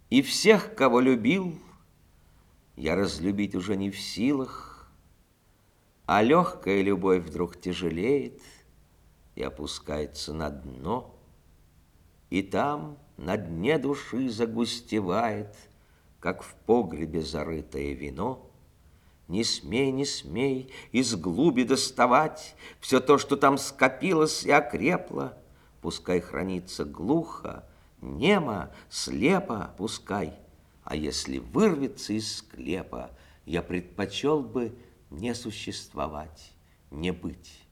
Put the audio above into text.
И всех, кого любил, я разлюбить уже не в силах, а легкая любовь вдруг тяжелеет и опускается на дно, и там на дне души загустевает, как в погребе зарытое вино. Не смей, не смей из глуби доставать все то, что там скопилось и окрепло. Пускай хранится глухо, немо, слепо пускай. А если вырвется из склепа, я предпочел бы не существовать, не быть.